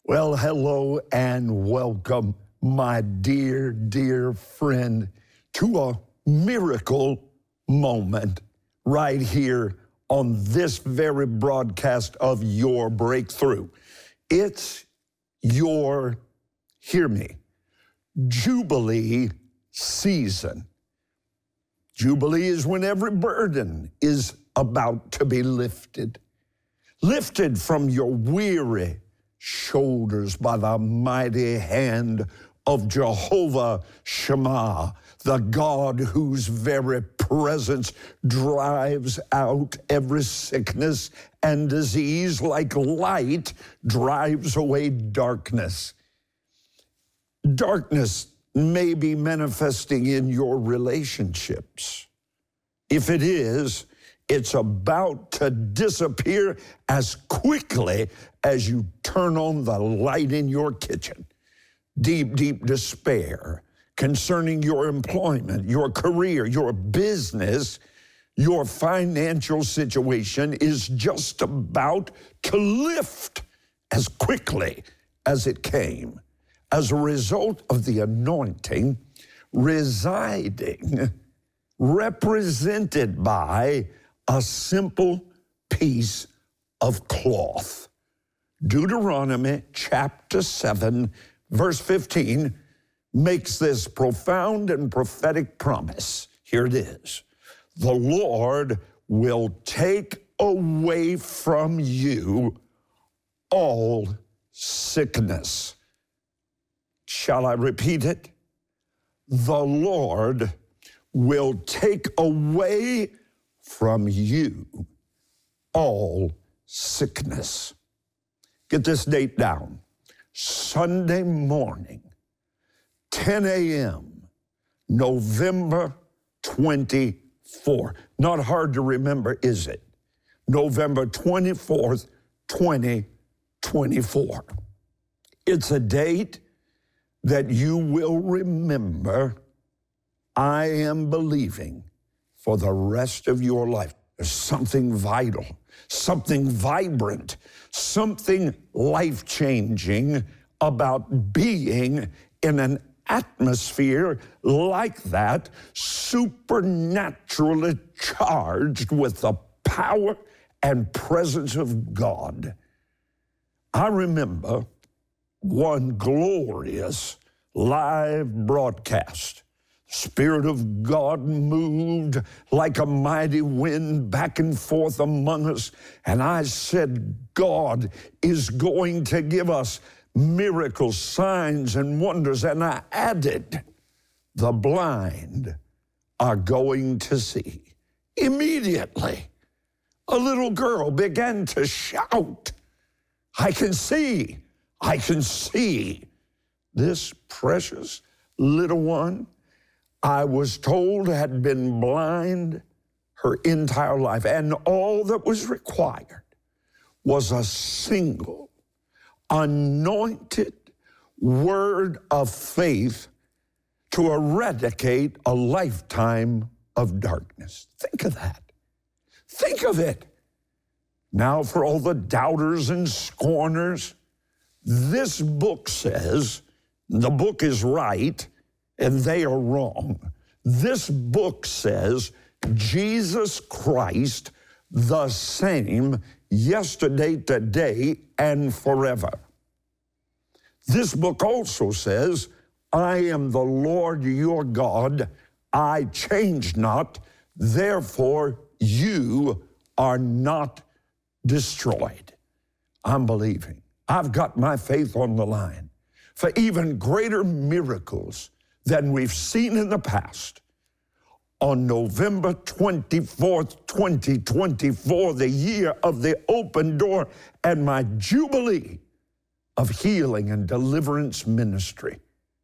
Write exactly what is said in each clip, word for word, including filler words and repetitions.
Well, hello and welcome, my dear, dear friend, to a miracle moment right here on this very broadcast of Your Breakthrough. It's your, hear me, Jubilee season. Jubilee is when every burden is about to be lifted, lifted from your weary shoulders by the mighty hand of Jehovah Shammah, the God whose very presence drives out every sickness and disease like light drives away darkness. Darkness may be manifesting in your relationships. If it is, it's about to disappear as quickly as you turn on the light in your kitchen. Deep, deep despair concerning your employment, your career, your business, your financial situation is just about to lift as quickly as it came as a result of the anointing residing, represented by a simple piece of cloth. Deuteronomy chapter seven, verse fifteen, makes this profound and prophetic promise. Here it is. The Lord will take away from you all sickness. Shall I repeat it? The Lord will take away from you all sickness. Get this date down. Sunday morning, ten a.m., November twenty-fourth. Not hard to remember, is it? November twenty-fourth, twenty twenty-four. It's a date that you will remember. I am believing for the rest of your life. There's something vital, something vibrant, something life-changing about being in an atmosphere like that, supernaturally charged with the power and presence of God. I remember one glorious live broadcast. Spirit of God moved like a mighty wind back and forth among us. And I said, God is going to give us miracles, signs, and wonders. And I added, the blind are going to see. Immediately, a little girl began to shout, I can see, I can see. This precious little one, I was told, had been blind her entire life, and all that was required was a single anointed word of faith to eradicate a lifetime of darkness. Think of that. Think of it. Now, for all the doubters and scorners, this book says, the book is right, and they are wrong. This book says Jesus Christ, the same yesterday, today, and forever. This book also says, I am the Lord your God, I change not, therefore you are not destroyed. I'm believing. I've got my faith on the line for even greater miracles than we've seen in the past. On November twenty-fourth, twenty twenty-four, the year of the open door and my jubilee of healing and deliverance ministry.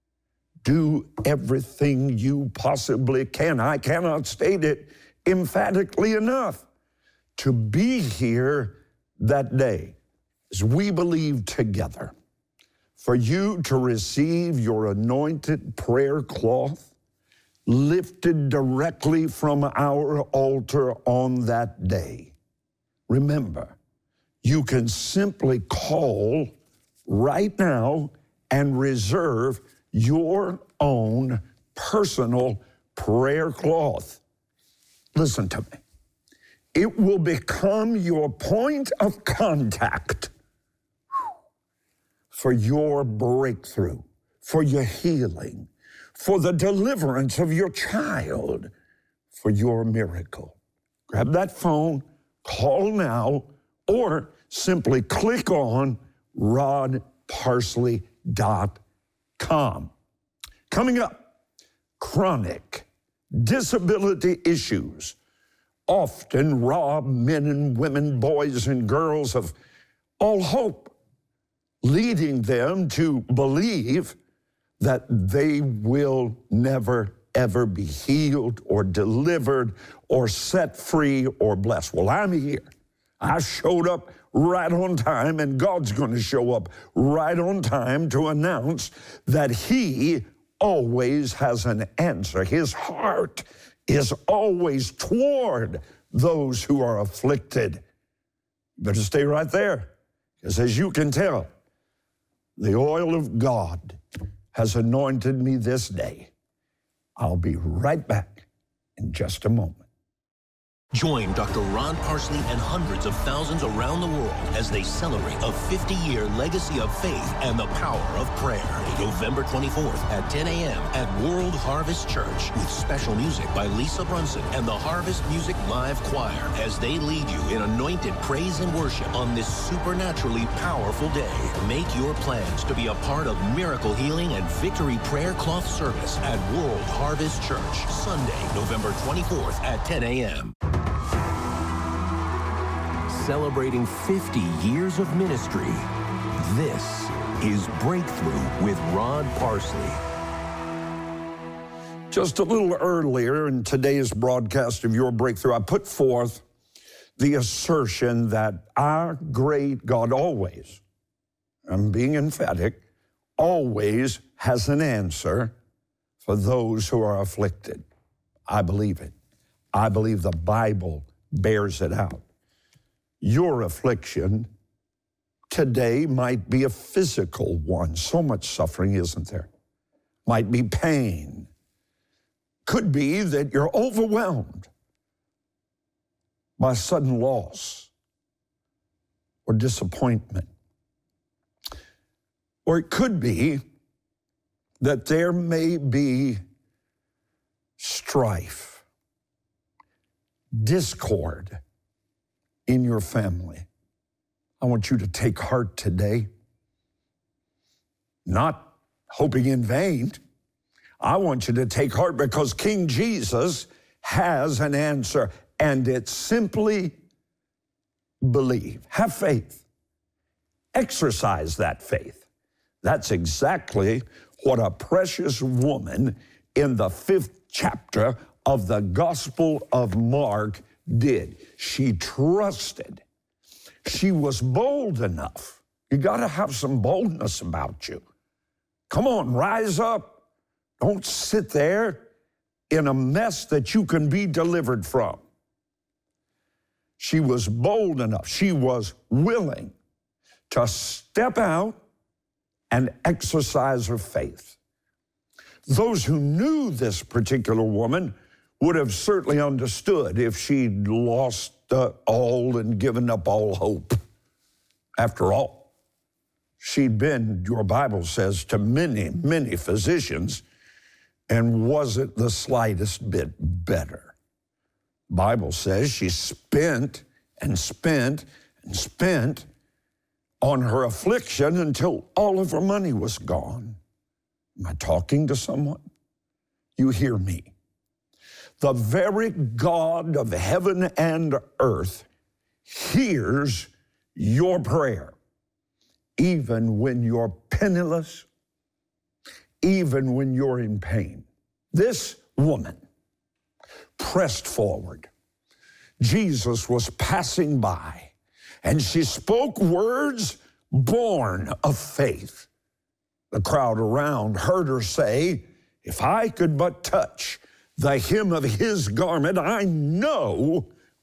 Do everything you possibly can. I cannot state it emphatically enough. To be here that day as we believe together, for you to receive your anointed prayer cloth lifted directly from our altar on that day. Remember, you can simply call right now and reserve your own personal prayer cloth. Listen to me. It will become your point of contact for your breakthrough, for your healing, for the deliverance of your child, for your miracle. Grab that phone, call now, or simply click on rod parsley dot com. Coming up, chronic disability issues often rob men and women, boys and girls of all hope, leading them to believe that they will never, ever be healed or delivered or set free or blessed. Well, I'm here. I showed up right on time, and God's going to show up right on time to announce that He always has an answer. His heart is always toward those who are afflicted. You better stay right there, because as you can tell, the oil of God has anointed me this day. I'll be right back in just a moment. Join Doctor Rod Parsley and hundreds of thousands around the world as they celebrate a fifty-year legacy of faith and the power of prayer. November twenty-fourth at ten a.m. at World Harvest Church, with special music by Lisa Brunson and the Harvest Music Live Choir as they lead you in anointed praise and worship on this supernaturally powerful day. Make your plans to be a part of miracle healing and victory prayer cloth service at World Harvest Church, Sunday, November twenty-fourth at ten a.m. Celebrating fifty years of ministry, this is Breakthrough with Rod Parsley. Just a little earlier in today's broadcast of Your Breakthrough, I put forth the assertion that our great God always, I'm being emphatic, always has an answer for those who are afflicted. I believe it. I believe the Bible bears it out. Your affliction today might be a physical one. So much suffering, isn't there? Might be pain. Could be that you're overwhelmed by sudden loss or disappointment. Or it could be that there may be strife, discord in your family. I want you to take heart today, not hoping in vain. I want you to take heart because King Jesus has an answer, and it's simply believe. Have faith. Exercise that faith. That's exactly what a precious woman in the fifth chapter of the Gospel of Mark did. She trusted. She was bold enough. You got to have some boldness about you. Come on, rise up. Don't sit there in a mess that you can be delivered from. She was bold enough. She was willing to step out and exercise her faith. Those who knew this particular woman would have certainly understood if she'd lost uh, all and given up all hope. After all, she'd been, your Bible says, to many, many physicians and wasn't the slightest bit better. The Bible says she spent and spent and spent on her affliction until all of her money was gone. Am I talking to someone? You hear me. The very God of heaven and earth hears your prayer, even when you're penniless, even when you're in pain. This woman pressed forward. Jesus was passing by, and she spoke words born of faith. The crowd around heard her say, "If I could but touch the hem of his garment, I know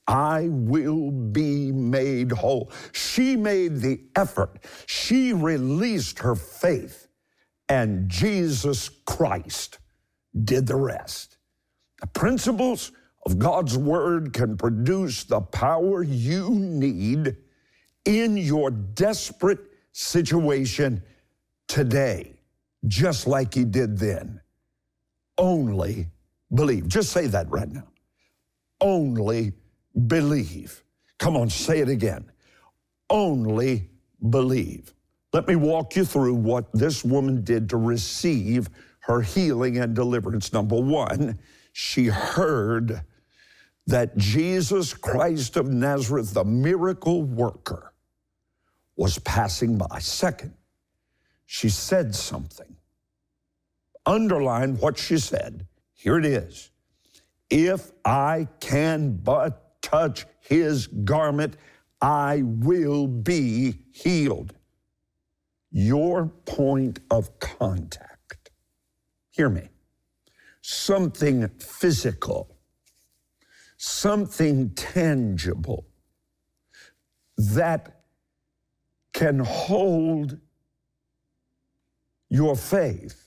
I will be made whole. She made the effort. She released her faith, and Jesus Christ did the rest. The principles of God's Word can produce the power you need in your desperate situation today, just like He did then. Only believe. Just say that right now. Only believe. Come on, say it again. Only believe. Let me walk you through what this woman did to receive her healing and deliverance. Number one, she heard that Jesus Christ of Nazareth, the miracle worker, was passing by. Second, she said something. Underline what she said. Here it is. If I can but touch His garment, I will be healed. Your point of contact. Hear me. Something physical, something tangible that can hold your faith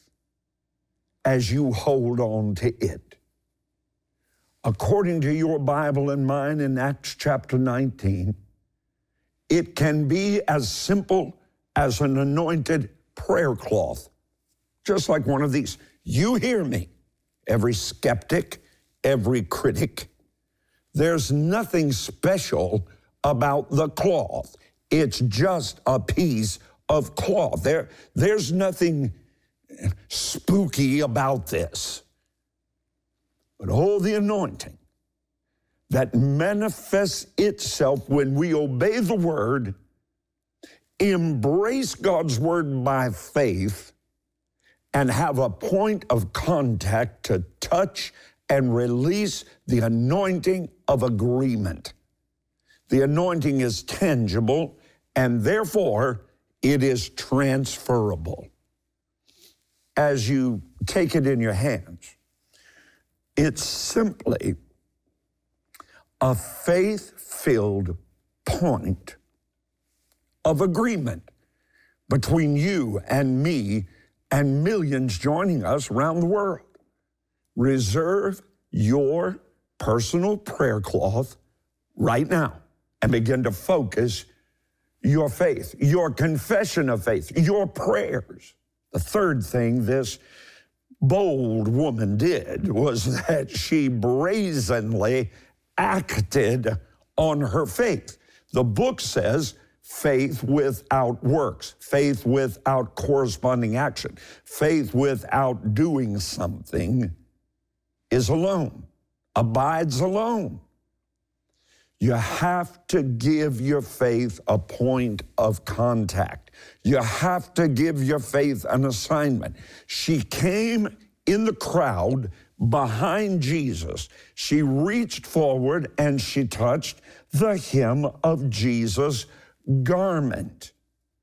as you hold on to it. According to your Bible and mine in Acts chapter nineteen, it can be as simple as an anointed prayer cloth, just like one of these. You hear me, every skeptic, every critic. There's nothing special about the cloth. It's just a piece of cloth. There, there's nothing spooky about this. But oh, the anointing that manifests itself when we obey the Word, embrace God's Word by faith, and have a point of contact to touch and release the anointing of agreement. The anointing is tangible, and therefore it is transferable. As you take it in your hands, it's simply a faith-filled point of agreement between you and me and millions joining us around the world. Reserve your personal prayer cloth right now and begin to focus your faith, your confession of faith, your prayers. The third thing this bold woman did was that she brazenly acted on her faith. The book says faith without works, faith without corresponding action, faith without doing something is alone, abides alone. You have to give your faith a point of contact. You have to give your faith an assignment. She came in the crowd behind Jesus. She reached forward and she touched the hem of Jesus' garment.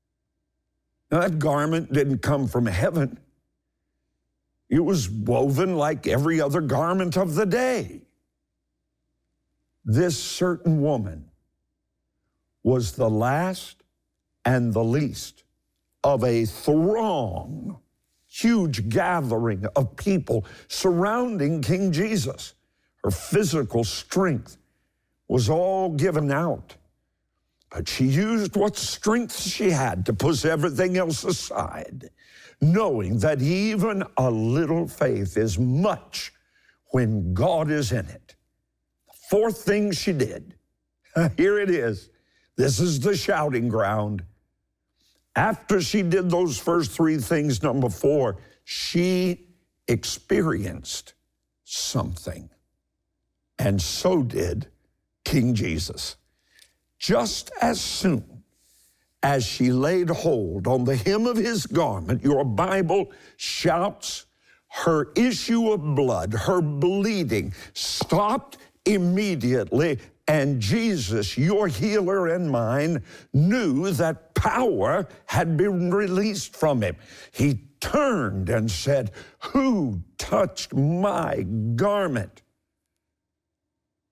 Now, that garment didn't come from heaven. It was woven like every other garment of the day. This certain woman was the last and the least of a throng, huge gathering of people surrounding King Jesus. Her physical strength was all given out, but she used what strength she had to push everything else aside, knowing that even a little faith is much when God is in it. Fourth thing she did, here it is. This is the shouting ground. After she did those first three things, number four, she experienced something. And so did King Jesus. Just as soon as she laid hold on the hem of his garment, your Bible shouts, her issue of blood, her bleeding stopped immediately, and Jesus, your healer and mine, knew that power had been released from him. He turned and said, "Who touched my garment?"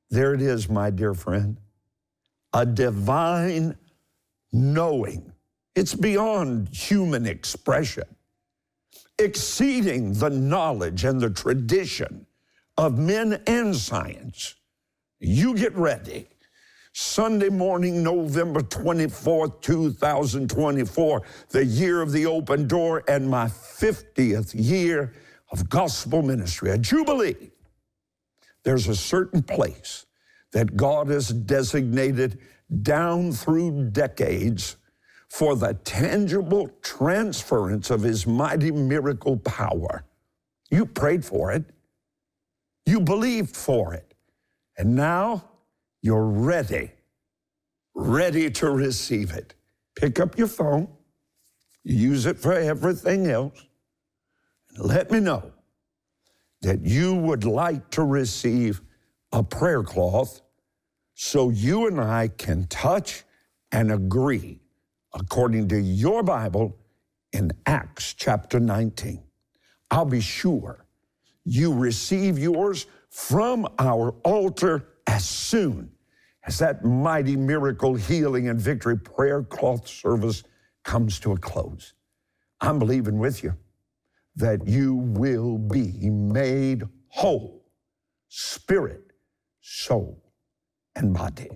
There it is, my dear friend. A divine knowing. It's beyond human expression, exceeding the knowledge and the tradition of men and science. You get ready. Sunday morning, November twenty-fourth, two thousand twenty-four, the year of the open door and my fiftieth year of gospel ministry, a jubilee. There's a certain place that God has designated down through decades for the tangible transference of his mighty miracle power. You prayed for it. You believed for it. And now you're ready, ready to receive it. Pick up your phone. You use it for everything else. Let me know that you would like to receive a prayer cloth so you and I can touch and agree according to your Bible in Acts chapter nineteen. I'll be sure you receive yours from our altar as soon as that mighty miracle, healing, and victory prayer cloth service comes to a close. I'm believing with you that you will be made whole, spirit, soul, and body.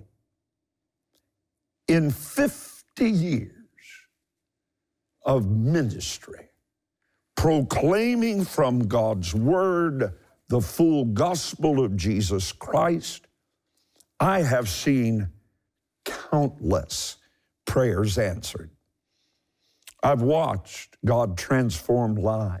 In fifty years of ministry, proclaiming from God's word the full gospel of Jesus Christ, I have seen countless prayers answered. I've watched God transform lives.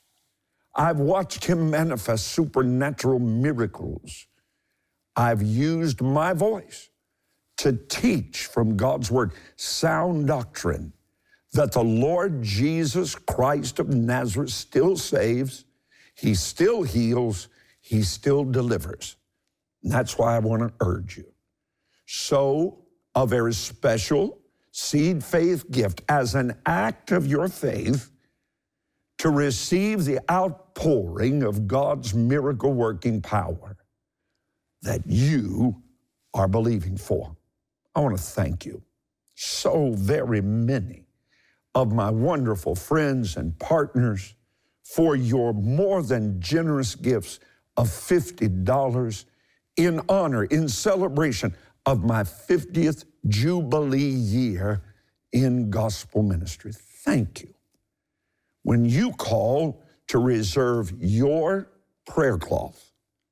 I've watched him manifest supernatural miracles. I've used my voice to teach from God's word sound doctrine that the Lord Jesus Christ of Nazareth still saves, he still heals, he still delivers. And that's why I want to urge you. Sow a very special seed faith gift as an act of your faith to receive the outpouring of God's miracle working power that you are believing for. I want to thank you. So very many of my wonderful friends and partners for your more than generous gifts of fifty dollars in honor, in celebration of my fiftieth Jubilee year in gospel ministry. Thank you. When you call to reserve your prayer cloth,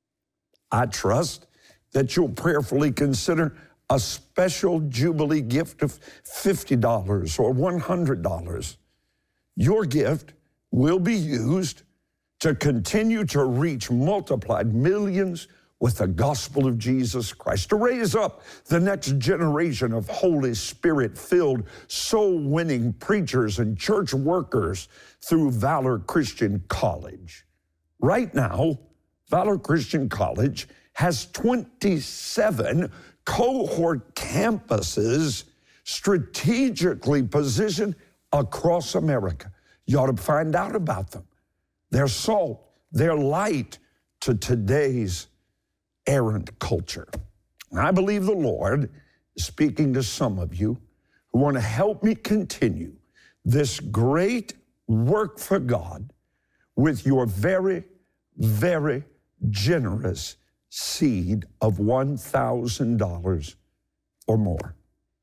I trust that you'll prayerfully consider a special Jubilee gift of fifty dollars or one hundred dollars. Your gift will be used to continue to reach multiplied millions with the gospel of Jesus Christ, to raise up the next generation of Holy Spirit-filled, soul-winning preachers and church workers through Valor Christian College. Right now, Valor Christian College has twenty-seven cohort campuses strategically positioned across America. You ought to find out about them. They're salt, they're light to today's errant culture. And I believe the Lord is speaking to some of you who want to help me continue this great work for God with your very, very generous seed of one thousand dollars or more.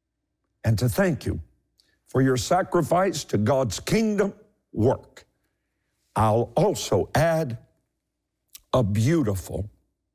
And to thank you for your sacrifice to God's kingdom work. I'll also add a beautiful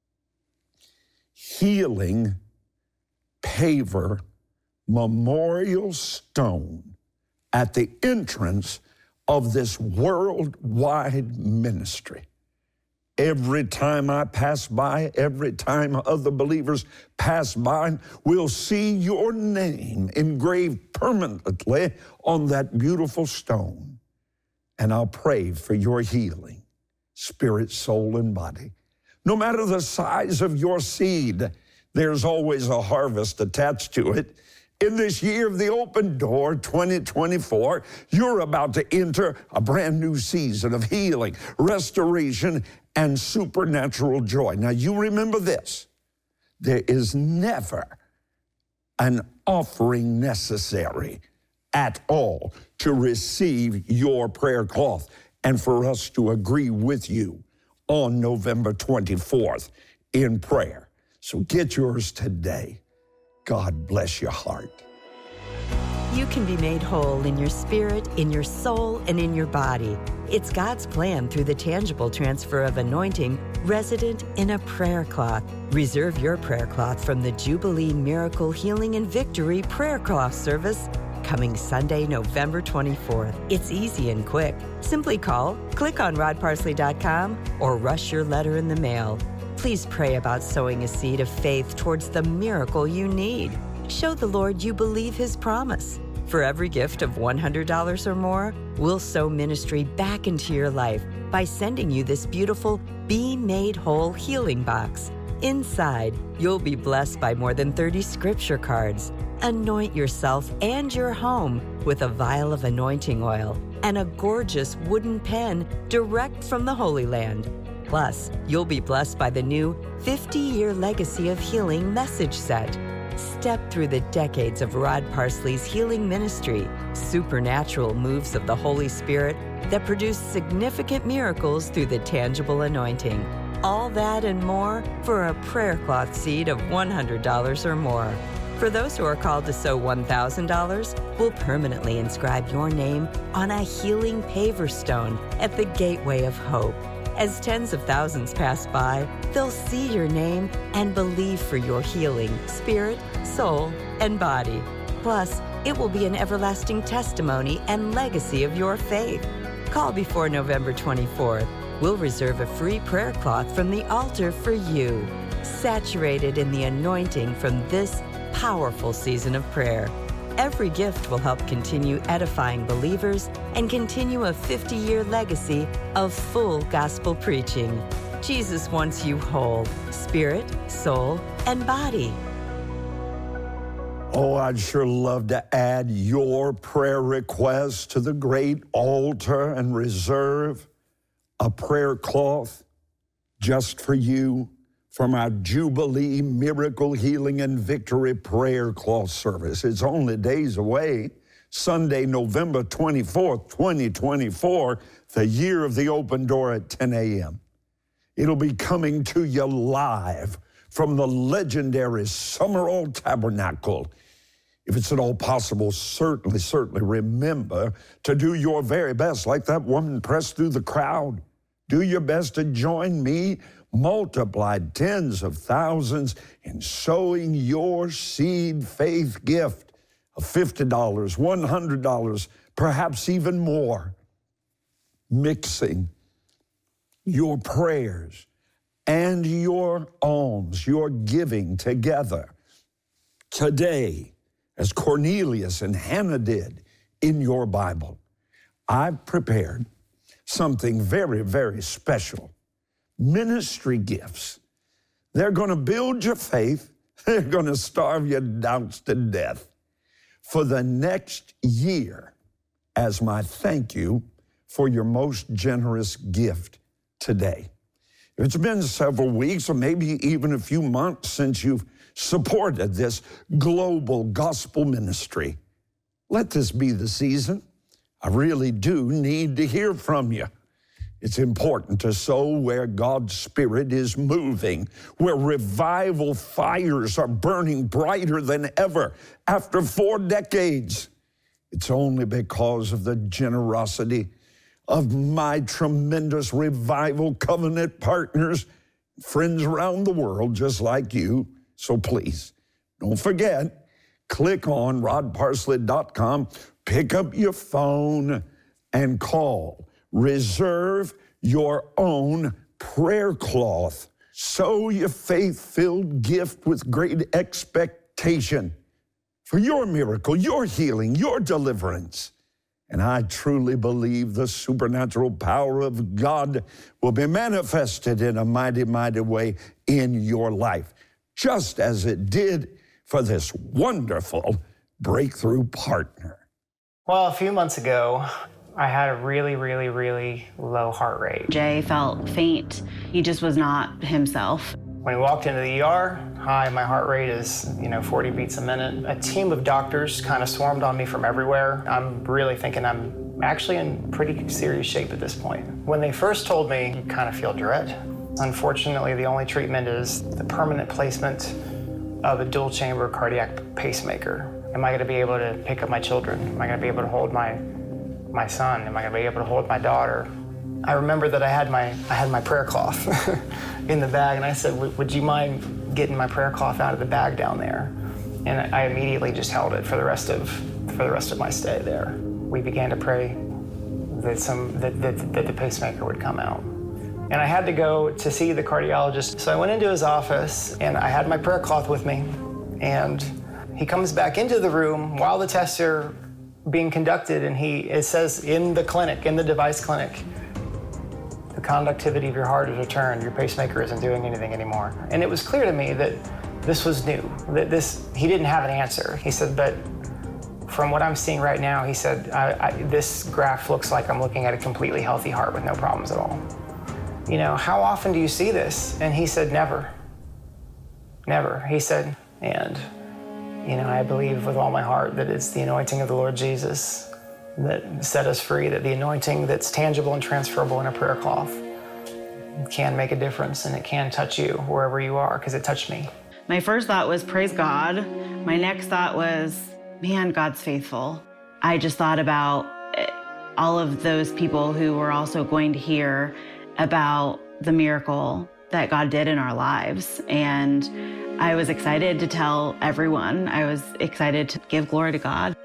healing paver memorial stone at the entrance of this worldwide ministry. Every time I pass by, every time other believers pass by, we'll see your name engraved permanently on that beautiful stone. And I'll pray for your healing, spirit, soul, and body. No matter the size of your seed, there's always a harvest attached to it. In this year of the open door, twenty twenty-four, you're about to enter a brand new season of healing, restoration, and supernatural joy. Now, you remember this. there is never an offering necessary at all to receive your prayer cloth and for us to agree with you on November twenty-fourth in prayer. So get yours today. God bless your heart. You can be made whole in your spirit, in your soul, and in your body. It's God's plan through the tangible transfer of anointing resident in a prayer cloth. Reserve your prayer cloth from the Jubilee Miracle Healing and Victory Prayer Cloth Service coming Sunday, November twenty-fourth. It's easy and quick. Simply call, click on rod parsley dot com, or rush your letter in the mail. Please pray about sowing a seed of faith towards the miracle you need. Show the Lord you believe His promise. For every gift of one hundred dollars or more, we'll sow ministry back into your life by sending you this beautiful Be Made Whole healing box. Inside, you'll be blessed by more than thirty scripture cards. Anoint yourself and your home with a vial of anointing oil and a gorgeous wooden pen direct from the Holy Land. Plus, you'll be blessed by the new fifty-year Legacy of Healing message set. Step through the decades of Rod Parsley's healing ministry, supernatural moves of the Holy Spirit that produce significant miracles through the tangible anointing. All that and more for a prayer cloth seed of one hundred dollars or more. For those who are called to sow one thousand dollars, we'll permanently inscribe your name on a healing paver stone at the Gateway of Hope. As tens of thousands pass by, they'll see your name and believe for your healing, spirit, soul, and body. Plus, it will be an everlasting testimony and legacy of your faith. Call before November twenty-fourth. We'll reserve a free prayer cloth from the altar for you, saturated in the anointing from this powerful season of prayer. Every gift will help continue edifying believers and continue a fifty-year legacy of full gospel preaching. Jesus wants you whole, spirit, soul, and body. Oh, I'd sure love to add your prayer request to the great altar and reserve a prayer cloth just for you from our Jubilee Miracle Healing and Victory Prayer Cloth Service. It's only days away. Sunday, November twenty-fourth, twenty twenty-four, the year of the open door at ten a.m. It'll be coming to you live from the legendary Summerall Tabernacle. If it's at all possible, certainly, certainly remember to do your very best, like that woman pressed through the crowd. Do your best to join me, multiplied tens of thousands, in sowing your seed faith gift of fifty dollars, one hundred dollars, perhaps even more. Mixing your prayers and your alms, your giving together today, as Cornelius and Hannah did in your Bible. I've prepared something very, very special. Ministry gifts. They're going to build your faith. They're going to starve your doubts to death for the next year as my thank you for your most generous gift today. If it's been several weeks or maybe even a few months since you've supported this global gospel ministry, let this be the season. I really do need to hear from you. It's important to sow where God's Spirit is moving, where revival fires are burning brighter than ever after four decades. It's only because of the generosity of my tremendous revival covenant partners, friends around the world just like you. So please, don't forget, click on rod parsley dot com, pick up your phone and call. Reserve your own prayer cloth. Sow your faith-filled gift with great expectation for your miracle, your healing, your deliverance. And I truly believe the supernatural power of God will be manifested in a mighty, mighty way in your life, just as it did for this wonderful breakthrough partner. Well, a few months ago, I had a really, really, really low heart rate. Jay felt faint. He just was not himself. When he walked into the E R, hi, my heart rate is, you know, forty beats a minute. A team of doctors kind of swarmed on me from everywhere. I'm really thinking I'm actually in pretty serious shape at this point. When they first told me, you kind of feel dread. Unfortunately, the only treatment is the permanent placement of a dual chamber cardiac pacemaker. Am I going to be able to pick up my children? Am I going to be able to hold my my son? Am I going to be able to hold my daughter? I remember that I had my I had my prayer cloth in the bag, and I said, would you mind getting my prayer cloth out of the bag down there? And I immediately just held it for the rest of for the rest of my stay there. We began to pray that some that, that, that the pacemaker would come out. And I had to go to see the cardiologist. So I went into his office, and I had my prayer cloth with me, and he comes back into the room while the tests are being conducted, and he it says in the clinic, in the device clinic, the conductivity of your heart is returned. Your pacemaker isn't doing anything anymore. And it was clear to me that this was new, that this, he didn't have an answer. He said, but from what I'm seeing right now, he said, I, I, this graph looks like I'm looking at a completely healthy heart with no problems at all. You know, how often do you see this? And he said, never, never. He said, and, you know, I believe with all my heart that it's the anointing of the Lord Jesus that set us free, that the anointing that's tangible and transferable in a prayer cloth can make a difference, and it can touch you wherever you are, because it touched me. My first thought was, praise God. My next thought was, man, God's faithful. I just thought about all of those people who were also going to hear about the miracle that God did in our lives. And I was excited to tell everyone. I was excited to give glory to God.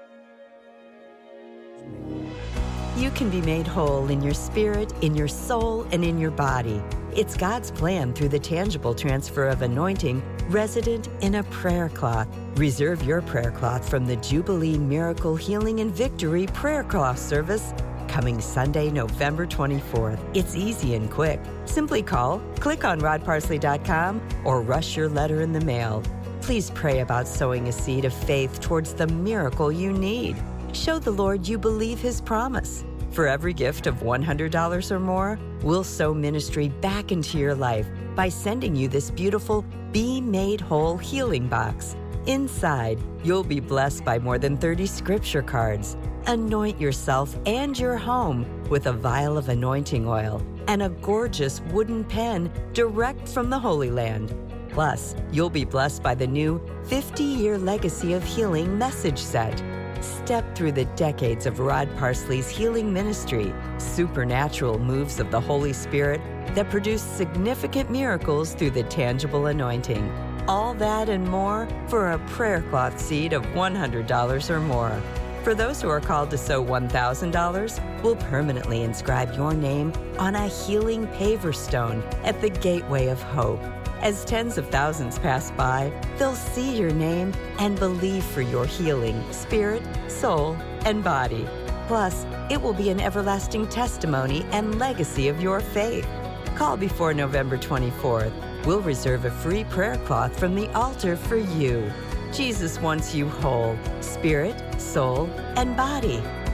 You can be made whole in your spirit, in your soul, and in your body. It's God's plan through the tangible transfer of anointing resident in a prayer cloth. Reserve your prayer cloth from the Jubilee Miracle Healing and Victory Prayer Cloth Service coming Sunday, November twenty-fourth. It's easy and quick. Simply call, click on rod parsley dot com, or rush your letter in the mail. Please pray about sowing a seed of faith towards the miracle you need. Show the Lord you believe His promise. For every gift of one hundred dollars or more, we'll sow ministry back into your life by sending you this beautiful Be Made Whole healing box. Inside, you'll be blessed by more than thirty scripture cards. Anoint yourself and your home with a vial of anointing oil and a gorgeous wooden pen direct from the Holy Land. Plus, you'll be blessed by the new fifty-year Legacy of Healing message set. Step through the decades of Rod Parsley's healing ministry, supernatural moves of the Holy Spirit that produce significant miracles through the tangible anointing. All that and more for a prayer cloth seed of one hundred dollars or more. For those who are called to sow one thousand dollars, we'll permanently inscribe your name on a healing paver stone at the Gateway of Hope. As tens of thousands pass by, they'll see your name and believe for your healing, spirit, soul, and body. Plus, it will be an everlasting testimony and legacy of your faith. Call before November twenty-fourth. We'll reserve a free prayer cloth from the altar for you. Jesus wants you whole, spirit, soul, and body.